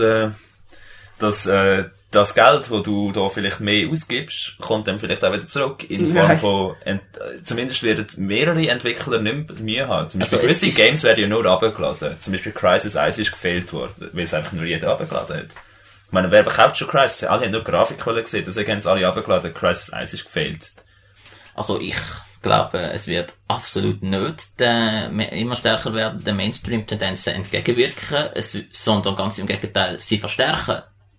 dass das Geld, das du da vielleicht mehr ausgibst, kommt dann vielleicht auch wieder zurück. In Form von, zumindest werden mehrere Entwickler nicht mehr Mühe haben. Zum Beispiel gewisse Games werden ja nur runtergeladen. Zum Beispiel Crysis 1 ist gefehlt worden, weil es einfach nur jeder runtergeladen hat. Ich meine, wer verkauft schon Crysis? Alle haben nur Grafikquellen gesehen, deswegen haben es alle runtergeladen. Crysis 1 ist gefehlt. Also ich glaube, es wird absolut nicht den immer stärker werdenden Mainstream-Tendenzen entgegenwirken, sondern ganz im Gegenteil, sie verstärken.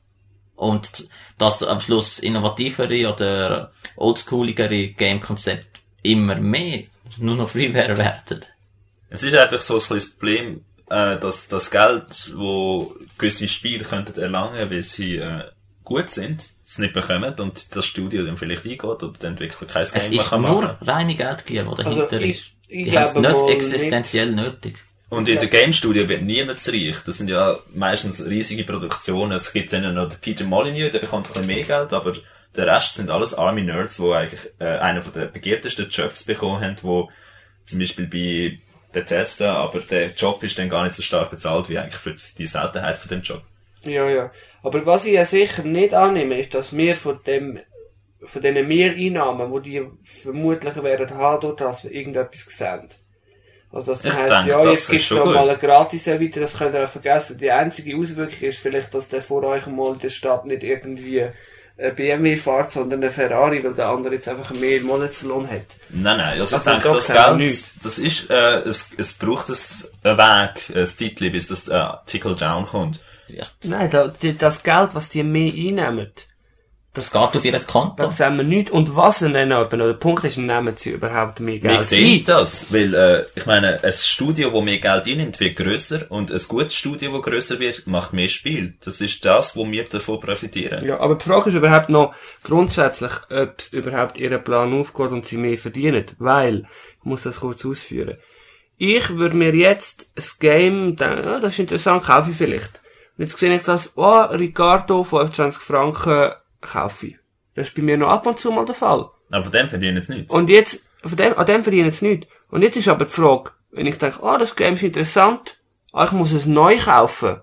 Und dass am Schluss innovativere oder oldschooligere Game-Konzepte immer mehr nur noch Freeware werden. Es ist einfach so ein kleines Problem, dass das Geld, wo gewisse Spiele könnten erlangen, weil sie gut sind, es nicht bekommen und das Studio dann vielleicht eingeht oder der Entwickler kein Game mehr kann machen. Es ist nur reine Geldgier, die dahinter ist. Die haben es nicht existenziell nötig. Und in der Game Studio wird niemand reich. Das sind ja meistens riesige Produktionen. Es gibt dann noch den Peter Molyneux, der bekommt ein bisschen mehr Geld, aber der Rest sind alles arme Nerds, die eigentlich einen von den begehrtesten Jobs bekommen haben, wo zum Beispiel bei Bethesda, aber der Job ist dann gar nicht so stark bezahlt wie eigentlich für die Seltenheit von dem Job. Ja. Aber was ich ja sicher nicht annehme, ist, dass wir von diesen Mehreinnahmen, die die vermutlich werden haben, durch das wir irgendetwas sehen. Also das heisst, jetzt gibt's noch mal eine Gratis-Erweiterung, das könnt ihr auch vergessen. Die einzige Auswirkung ist vielleicht, dass der vor euch mal in der Stadt nicht irgendwie ein BMW fährt, sondern ein Ferrari, weil der andere jetzt einfach mehr Monatslohn hat. Nein, also ich denke, das Geld, das ist, es braucht einen Weg, ein Zeitchen, bis das Tickle Down kommt. Nein, das Geld, was die mehr einnehmen, das geht auf ihr Konto. Das sehen wir nicht. Und was sie dann aber noch, der Punkt ist, nehmen sie überhaupt mehr Geld ein. Wir sehen das, weil, ich meine, ein Studio, das mehr Geld einnimmt, wird grösser, und ein gutes Studio, das grösser wird, macht mehr Spiel. Das ist das, wo wir davon profitieren. Ja, aber die Frage ist überhaupt noch grundsätzlich, ob überhaupt ihren Plan aufgeht und sie mehr verdienen. Weil, ich muss das kurz ausführen. Ich würde mir jetzt ein Game, das ist interessant, kaufe ich vielleicht. Und jetzt sehe ich das, Ricardo, 25 Franken, kaufe ich. Das ist bei mir noch ab und zu mal der Fall. Aber von dem verdienen sie nichts. Und jetzt, an dem verdienen sie nichts. Und jetzt ist aber die Frage, wenn ich denke, das Game ist interessant, ich muss es neu kaufen.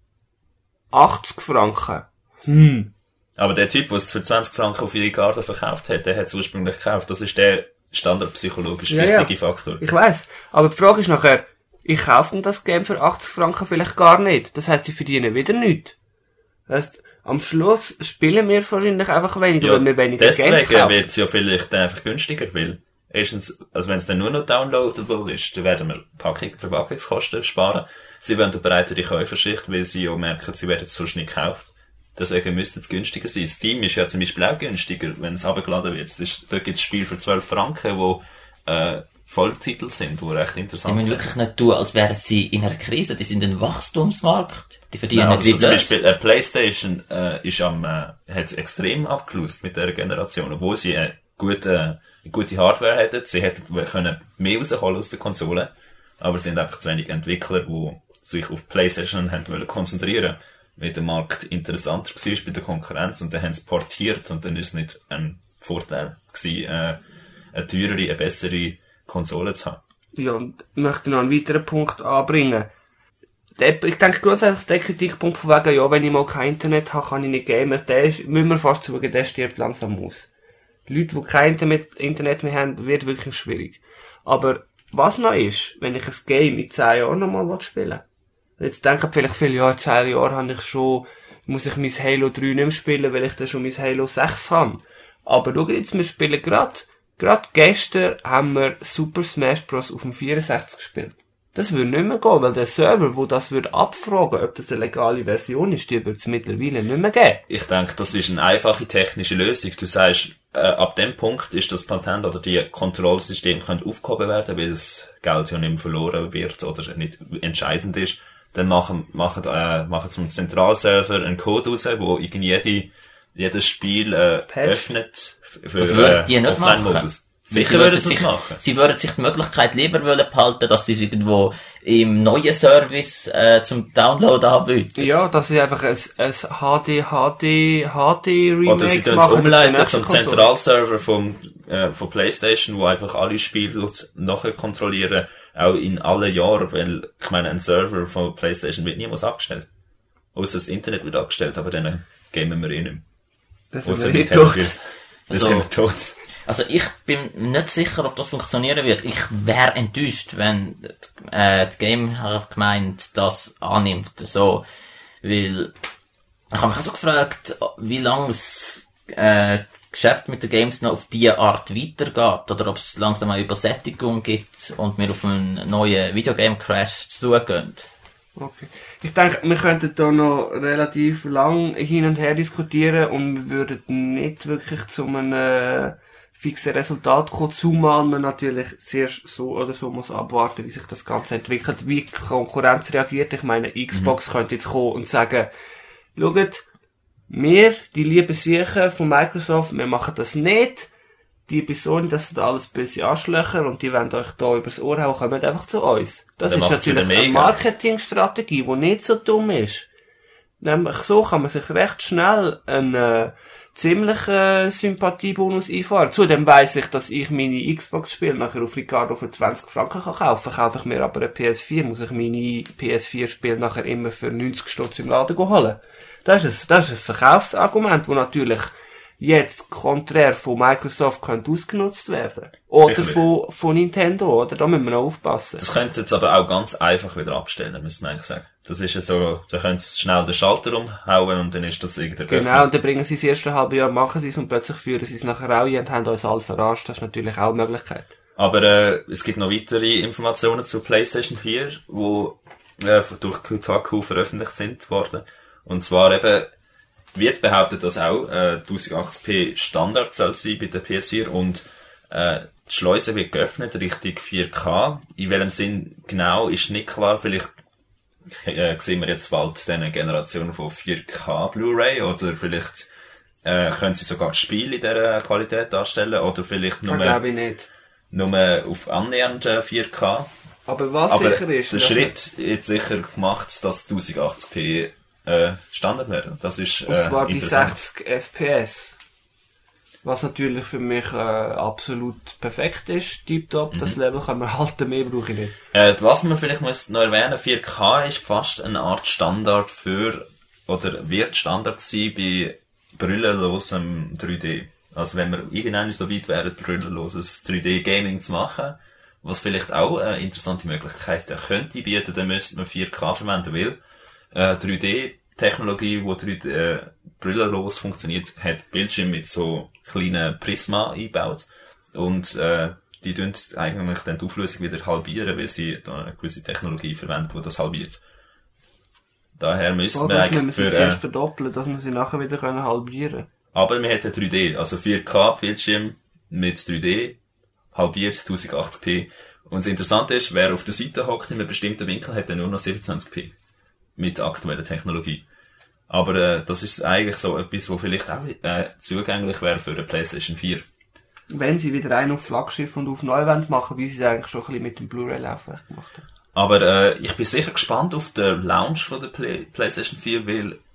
80 Franken. Aber der Typ, der es für 20 Franken auf Ricardo verkauft hat, der hat es ursprünglich gekauft. Das ist der standardpsychologisch wichtige Faktor. Ich weiss. Aber die Frage ist nachher, ich kaufe denn das Game für 80 Franken vielleicht gar nicht. Das heißt, sie verdienen wieder nichts. Das heisst, am Schluss spielen wir wahrscheinlich einfach weniger, weil wir weniger Games kaufen. Deswegen wird es ja vielleicht einfach günstiger, weil erstens, also wenn es dann nur noch downloadable ist, dann werden wir Verpackungskosten sparen. Sie wollen bereit für die Käuferschicht, weil sie ja merken, sie werden es sonst nicht gekauft. Deswegen müsste es günstiger sein. Steam ist ja zum Beispiel auch günstiger, wenn es runtergeladen wird. Dort gibt es Spiele für 12 Franken, wo Volltitel sind, die recht interessant sind. Die müssen wirklich nicht tun, als wären sie in einer Krise. Die sind ein Wachstumsmarkt. Die verdienen nicht wieder. Zum Beispiel PlayStation hat extrem abgelöst mit dieser Generation, obwohl sie eine gute Hardware hätten. Sie hätten können mehr rausholen aus der Konsole, aber es sind einfach zu wenig Entwickler, die sich auf PlayStation haben konzentrieren. wie der Markt interessanter war bei der Konkurrenz und dann haben sie portiert und dann ist es nicht ein Vorteil gewesen, eine teurere, eine bessere Konsole zu haben. Ja, und ich möchte noch einen weiteren Punkt anbringen. Ich denke grundsätzlich, der Kritikpunkt von wegen, ja, wenn ich mal kein Internet habe, kann ich nicht gamen, müssen wir fast sagen, der stirbt langsam aus. Leute, die kein Internet mehr haben, wird wirklich schwierig. Aber was noch ist, wenn ich ein Game in 10 Jahren nochmal spielen will? Jetzt denken vielleicht viele, ja, in 10 Jahren muss ich mein Halo 3 nicht mehr spielen, weil ich dann schon mein Halo 6 habe. Aber schau jetzt, wir spielen gerade gestern haben wir Super Smash Bros. Auf dem 64 gespielt. Das würde nicht mehr gehen, weil der Server, wo das würde abfragen, ob das eine legale Version ist, die würde es mittlerweile nicht mehr geben. Ich denke, das ist eine einfache technische Lösung. Du sagst, ab dem Punkt ist das Patent oder die Kontrollsystem können aufgehoben werden, weil das Geld ja nicht mehr verloren wird oder nicht entscheidend ist. Dann machen zum Zentralserver einen Code raus, wo jedes Spiel öffnet für das würden die nicht Offline-Modus. Sicher würden sie das machen. Sie würden sich die Möglichkeit lieber behalten, dass sie es irgendwo im neuen Service zum Download anbieten. Ja, dass sie einfach ein HD-Remake oder sie tun es umleiten zum Zentralserver von PlayStation, wo einfach alle Spiele nachher kontrollieren, auch in allen Jahren, weil, ich meine, ein Server von PlayStation wird niemals abgestellt. Ausser das Internet wird abgestellt, aber dann gamen wir eh nicht mehr. Das sind wir tot. Das sind wir tot. Also ich bin nicht sicher, ob das funktionieren wird. Ich wäre enttäuscht, wenn die Game-Gemeinde das annimmt. So, weil ich habe mich auch so gefragt, wie lange das Geschäft mit den Games noch auf diese Art weitergeht oder ob es langsam eine Übersättigung gibt und wir auf einen neuen Videogame-Crash zugehen. Okay. Ich denke, wir könnten da noch relativ lang hin und her diskutieren und wir würden nicht wirklich zu einem fixen Resultat kommen, zumal man natürlich zuerst so oder so muss abwarten, wie sich das Ganze entwickelt, wie die Konkurrenz reagiert. Ich meine, Xbox könnte jetzt kommen und sagen, schaut, wir, die lieben Sicher von Microsoft, wir machen das nicht. Die Person, das sind alles böse Arschlöcher und die wollen euch da übers Ohr hauen, kommt einfach zu uns. Das ist natürlich eine Marketingstrategie, die nicht so dumm ist. Nämlich so kann man sich recht schnell einen ziemlichen Sympathiebonus einfahren. Zudem weiss ich, dass ich meine Xbox-Spiele nachher auf Ricardo für 20 Franken kaufen kann. Kaufe ich mir aber eine PS4, muss ich meine PS4-Spiele nachher immer für 90 Stutz im Laden holen. Das ist ein Verkaufsargument, das natürlich jetzt konträr von Microsoft könnte ausgenutzt werden. Oder von Nintendo, oder? Da müssen wir noch aufpassen. Das könnt ihr jetzt aber auch ganz einfach wieder abstellen, müssen wir eigentlich sagen. Das ist ja so, da können sie schnell den Schalter umhauen und dann ist das irgendwie geöffnet. Genau, und dann bringen sie das erste halbe Jahr, machen sie es und plötzlich führen sie es nachher auch ein und haben uns alle verarscht. Das ist natürlich auch eine Möglichkeit. Aber es gibt noch weitere Informationen zu PlayStation 4, die durch Kotaku veröffentlicht sind worden. Und zwar eben wird behauptet, dass auch 1080p Standard soll sein bei der PS4 und die Schleuse wird geöffnet Richtung 4K. In welchem Sinn genau ist nicht klar. Vielleicht sehen wir jetzt bald eine Generation von 4K Blu-ray oder vielleicht können sie sogar Spiele in dieser Qualität darstellen oder vielleicht nur auf annähernd 4K. Aber sicher ist, der Schritt jetzt sicher gemacht, dass 1080p Standard werden. Das ist und zwar bei 60 FPS. Was natürlich für mich absolut perfekt ist, tiptop. Das Level kann man halten, mehr brauche ich nicht. Was man vielleicht muss noch erwähnen, 4K ist fast eine Art Standard oder wird Standard sein bei brüllenlosem 3D. Also wenn wir irgendwann so weit wären, brüllenloses 3D-Gaming zu machen, was vielleicht auch eine interessante Möglichkeit könnte bieten, dann müsste man 4K verwenden, weil 3D-Technologie, die brillenlos funktioniert, hat Bildschirm mit so kleinen Prisma eingebaut und die tun eigentlich dann die Auflösung wieder halbieren, weil sie da eine gewisse Technologie verwenden, die das halbiert. Daher müsste man eigentlich zuerst verdoppeln, dass wir sie nachher wieder halbieren können. Aber wir hätten 3D, also 4K Bildschirm mit 3D, halbiert 1080p. Und das Interessante ist, wer auf der Seite hockt in einem bestimmten Winkel, hat dann nur noch 27p. Mit aktueller Technologie. Aber das ist eigentlich so etwas, wo vielleicht auch zugänglich wäre für eine PlayStation 4. Wenn sie wieder einen auf Flaggschiff und auf Neuwand machen, wie sie es eigentlich schon ein bisschen mit dem Blu-ray-Laufwerk gemacht haben. Aber ich bin sicher gespannt auf den Launch von der PlayStation 4, weil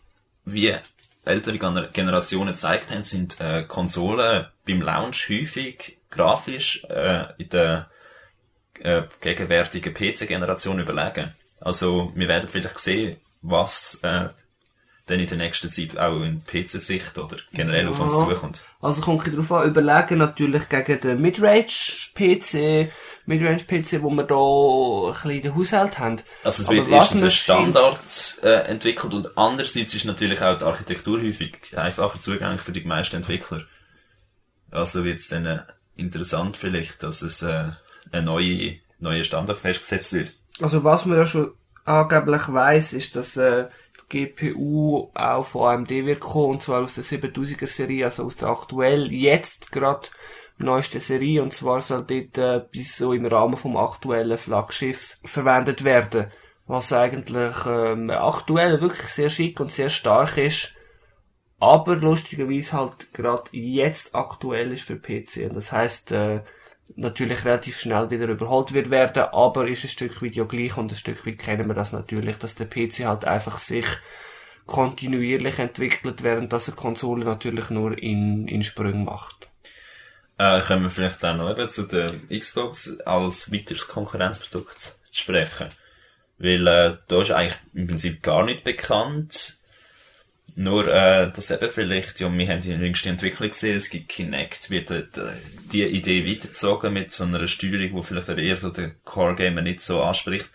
wie ältere Generationen gezeigt haben, sind Konsolen beim Launch häufig grafisch in der gegenwärtigen PC-Generation überlegen. Also wir werden vielleicht sehen, was dann in der nächsten Zeit auch in PC-Sicht oder generell auf uns zukommt. Also kommt es darauf an, überlegen natürlich gegen den Midrange-PC, wo wir da ein bisschen in den Haushalt haben. Also es wird erstens ein Standard entwickelt und andererseits ist natürlich auch die Architektur häufig einfacher zugänglich für die meisten Entwickler. Also wird es dann interessant vielleicht, dass es ein neuer Standard festgesetzt wird. Also was man ja schon angeblich weiss, ist, dass die GPU auch von AMD wird kommen, und zwar aus der 7000er Serie, also aus der aktuell jetzt gerade neuesten Serie, und zwar soll dort bis so im Rahmen vom aktuellen Flaggschiff verwendet werden, was eigentlich aktuell wirklich sehr schick und sehr stark ist, aber lustigerweise halt gerade jetzt aktuell ist für PC. Und das heisst, natürlich relativ schnell wieder überholt wird werden, aber ist ein Stück weit ja gleich, und ein Stück weit kennen wir das natürlich, dass der PC halt einfach sich kontinuierlich entwickelt, während dass eine Konsole natürlich nur in Sprüngen macht. Können wir vielleicht auch noch eben zu der Xbox als weiteres Konkurrenzprodukt sprechen. Weil da ist eigentlich im Prinzip gar nicht bekannt. Nur, dass eben vielleicht, ja, wir haben die jüngste Entwicklung gesehen, es gibt Kinect, wird die Idee weitergezogen mit so einer Steuerung, die vielleicht eher so der Core-Gamer nicht so anspricht.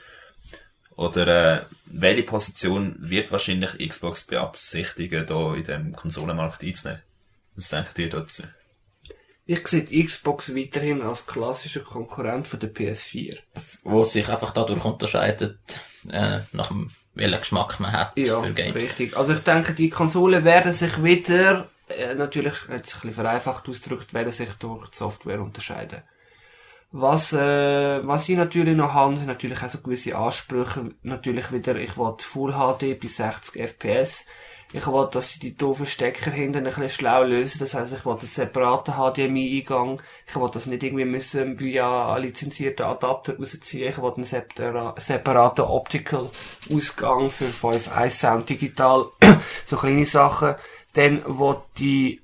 Oder, welche Position wird wahrscheinlich Xbox beabsichtigen, da in dem Konsolenmarkt einzunehmen? Was denkt ihr dazu? Ich sehe die Xbox weiterhin als klassischer Konkurrent von der PS4. Wo sich einfach dadurch unterscheidet, nach dem welchen Geschmack man hat für Games. Ja, richtig. Also ich denke, die Konsolen werden sich wieder, natürlich, jetzt ein bisschen vereinfacht ausgedrückt, werden sich durch die Software unterscheiden. Was ich natürlich noch habe, sind natürlich auch so gewisse Ansprüche. Natürlich wieder, ich will Full HD bis 60 FPS. Ich will, dass sie die doofen Stecker hinten ein bisschen schlau lösen. Das heisst, ich will einen separaten HDMI-Eingang. Ich will das nicht irgendwie müssen via lizenzierten Adapter rausziehen. Ich will einen separaten Optical-Ausgang für 5.1 Sound digital. So kleine Sachen. Dann will ich,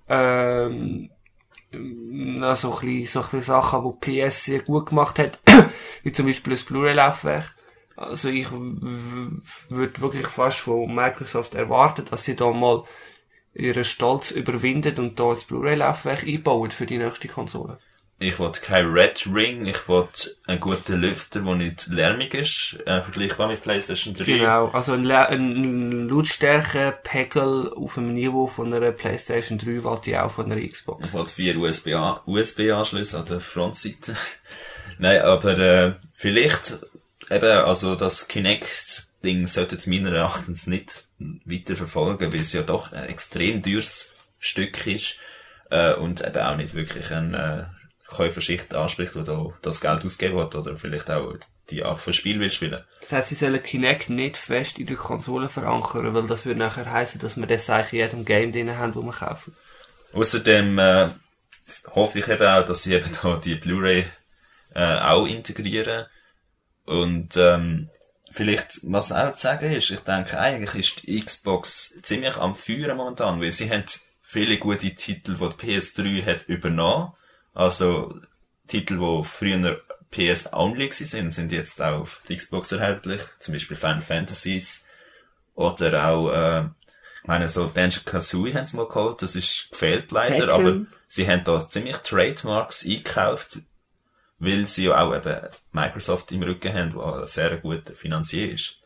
so ein bisschen Sachen, die PS sehr gut gemacht hat. Wie zum Beispiel ein Blu-ray-Laufwerk. Also ich würde wirklich fast von Microsoft erwarten, dass sie da mal ihren Stolz überwindet und da das Blu-ray-Laufwerk einbauen für die nächste Konsole. Ich will kein Red Ring, ich will einen guten Lüfter, der nicht lärmig ist, vergleichbar mit PlayStation 3. Genau, also ein Lautstärke-Pegel auf dem Niveau von einer PlayStation 3 wollte ich auch von einer Xbox. Ich will 4 USB-Anschlüsse an der Frontseite. Nein, aber vielleicht eben, also das Kinect-Ding sollte es meiner Erachtens nicht weiter verfolgen, weil es ja doch ein extrem teures Stück ist und eben auch nicht wirklich eine Käuferschicht anspricht, die da das Geld ausgeben will oder vielleicht auch die Art von Spiel will spielen. Das heisst, sie sollen Kinect nicht fest in der Konsole verankern, weil das würde nachher heissen, dass wir das eigentlich in jedem Game drin haben, das wir kaufen. Außerdem hoffe ich eben auch, dass sie eben da die Blu-ray auch integrieren. Und vielleicht, was auch zu sagen ist, ich denke, eigentlich ist die Xbox ziemlich am Führen momentan, weil sie haben viele gute Titel, die die PS3 hat übernommen. Also Titel, die früher PS-only sind jetzt auch auf die Xbox erhältlich. Zum Beispiel Final Fantasies. Oder auch, ich meine, so Banjo-Kazooie haben sie mal geholt, das ist gefehlt leider, aber sie haben da ziemlich Trademarks eingekauft, weil sie ja auch eben Microsoft im Rücken haben, der ein sehr guter Finanzier ist.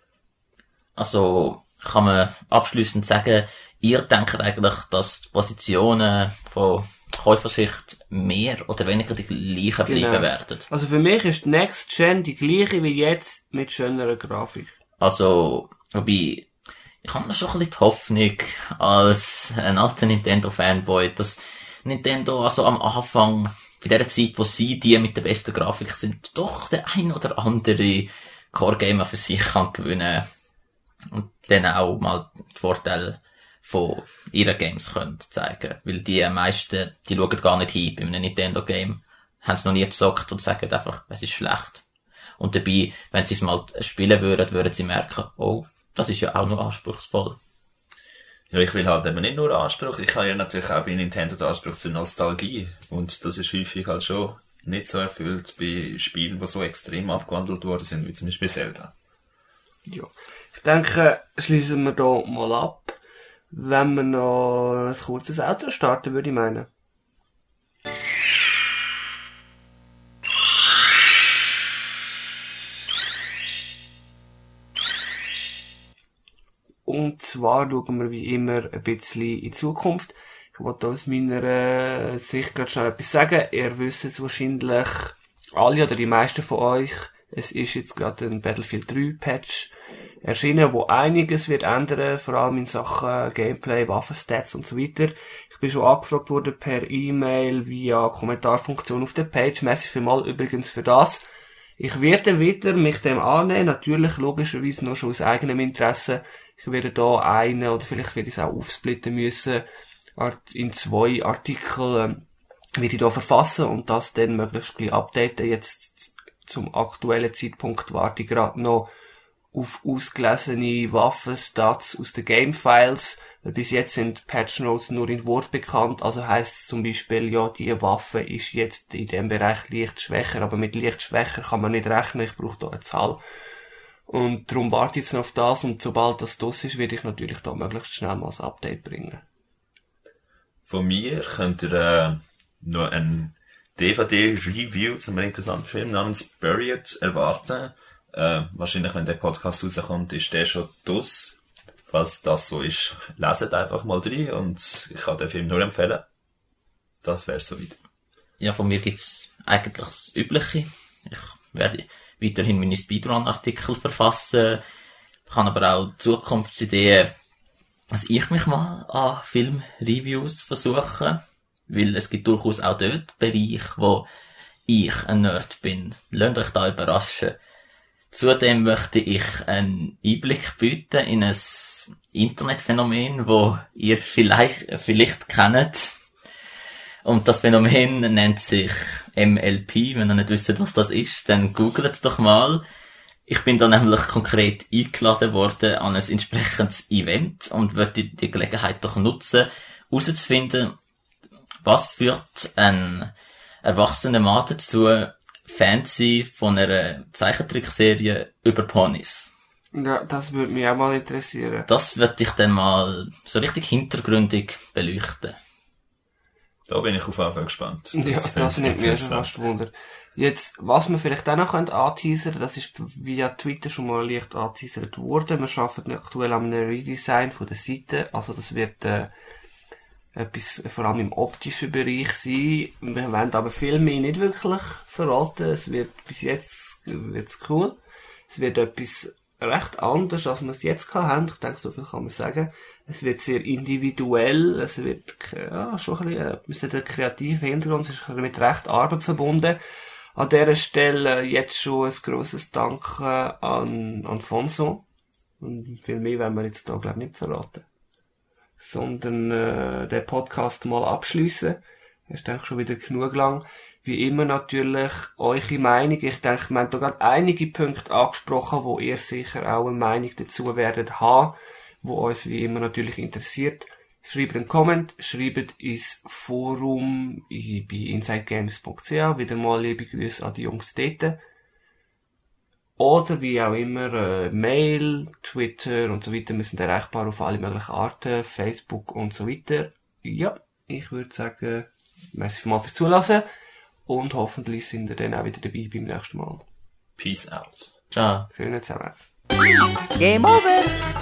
Also kann man abschliessend sagen, ihr denkt eigentlich, dass die Positionen von Käufersicht mehr oder weniger die gleichen bleiben werden? Also für mich ist die Next Gen die gleiche wie jetzt mit schönerer Grafik. Also, wobei, ich habe mir schon ein bisschen die Hoffnung als ein alter Nintendo-Fanboy, dass Nintendo also am Anfang, bei der Zeit, wo sie die mit der besten Grafik sind, doch der ein oder andere Core-Gamer für sich kann gewinnen und dann auch mal die Vorteile von ihren Games können zeigen. Weil die meisten, die schauen gar nicht hin bei einem Nintendo-Game, haben es noch nie gezockt und sagen einfach, es ist schlecht. Und dabei, wenn sie es mal spielen würden sie merken, oh, das ist ja auch noch anspruchsvoll. Ja, ich will halt eben nicht nur Anspruch. Ich habe ja natürlich auch bei Nintendo den Anspruch zur Nostalgie. Und das ist häufig halt schon nicht so erfüllt bei Spielen, die so extrem abgewandelt worden sind, wie zum Beispiel Zelda. Ja. Ich denke, schließen wir da mal ab. Wenn wir noch ein kurzes Outro starten, würde ich meinen. Und zwar schauen wir wie immer ein bisschen in die Zukunft. Ich wollte aus meiner Sicht gerade schnell etwas sagen. Ihr wisst jetzt wahrscheinlich alle oder die meisten von euch, es ist jetzt gerade ein Battlefield 3 Patch erschienen, wo einiges wird ändern, vor allem in Sachen Gameplay, Waffenstats und so weiter. Ich bin schon angefragt worden per E-Mail via Kommentarfunktion auf der Page. Merci vielmals übrigens für das. Ich werde wieder mich dem annehmen, natürlich logischerweise nur schon aus eigenem Interesse. Ich werde da einen oder vielleicht werde ich es auch aufsplitten müssen in 2 Artikel werde ich da verfassen und das dann möglichst gleich updaten. Jetzt zum aktuellen Zeitpunkt warte ich gerade noch auf ausgelesene Waffenstats aus den Gamefiles. Bis jetzt sind Patch Notes nur in Wort bekannt, also heisst es zum Beispiel, ja, die Waffe ist jetzt in dem Bereich leicht schwächer, aber mit leicht schwächer kann man nicht rechnen, ich brauche da eine Zahl. Und darum warte ich jetzt noch auf das und sobald das durch ist, werde ich natürlich da möglichst schnell mal ein Update bringen. Von mir könnt ihr noch ein DVD-Review zu einem interessanten Film namens Buried erwarten. Wahrscheinlich, wenn der Podcast rauskommt, ist der schon draus. Falls das so ist, leset einfach mal rein und ich kann den Film nur empfehlen. Das wär's soweit. Ja, von mir gibt's eigentlich das Übliche. Ich werde weiterhin meine Speedrun-Artikel verfassen. Ich habe aber auch Zukunftsideen, dass ich mich mal an Film-Reviews versuche. Weil es gibt durchaus auch dort Bereiche, wo ich ein Nerd bin. Lasst euch da überraschen. Zudem möchte ich einen Einblick bieten in ein Internetphänomen, wo ihr vielleicht kennt. Und das Phänomen nennt sich MLP. Wenn ihr nicht wisst, was das ist, dann googelt es doch mal. Ich bin da nämlich konkret eingeladen worden an ein entsprechendes Event und würde die Gelegenheit doch nutzen, herauszufinden, was führt ein erwachsener Mann dazu, Fan zu sein von einer Zeichentrickserie über Ponys. Ja, das würde mich auch mal interessieren. Das würde ich dann mal so richtig hintergründig beleuchten. Da bin ich auf jeden Fall gespannt. Das nimmt mir schon fast Wunder. Jetzt, was wir vielleicht auch noch anteasern können, das ist via Twitter schon mal leicht angeteasert worden. Wir arbeiten aktuell an einem Redesign von der Seite. Also das wird etwas vor allem im optischen Bereich sein. Wir wollen aber viel mehr nicht wirklich verraten. Es wird bis jetzt wird's cool. Es wird etwas recht anders, als wir es jetzt haben. Ich denke, so viel kann man sagen. Es wird sehr individuell. Es wird schon ein bisschen einen kreativen Hintergrund. Es ist mit recht Arbeit verbunden. An dieser Stelle jetzt schon ein grosses Danke an Fonso. Und viel mehr wollen wir jetzt da, glaube ich, nicht verraten. Sondern den Podcast mal abschliessen. Das ist, denke ich, schon wieder genug lang. Wie immer natürlich eure Meinung. Ich denke, wir haben da gerade einige Punkte angesprochen, wo ihr sicher auch eine Meinung dazu werdet haben, wo uns wie immer natürlich interessiert. Schreibt einen Comment, schreibt ins Forum bei insidegames.ch. Wieder mal liebe Grüße an die Jungs dort. Oder wie auch immer, Mail, Twitter und so weiter. Wir sind erreichbar auf alle möglichen Arten, Facebook und so weiter. Ja, ich würde sagen, merci vielmals fürs Zuhören und hoffentlich sind ihr dann auch wieder dabei beim nächsten Mal. Peace out. Ciao. Schönen zusammen. Game over.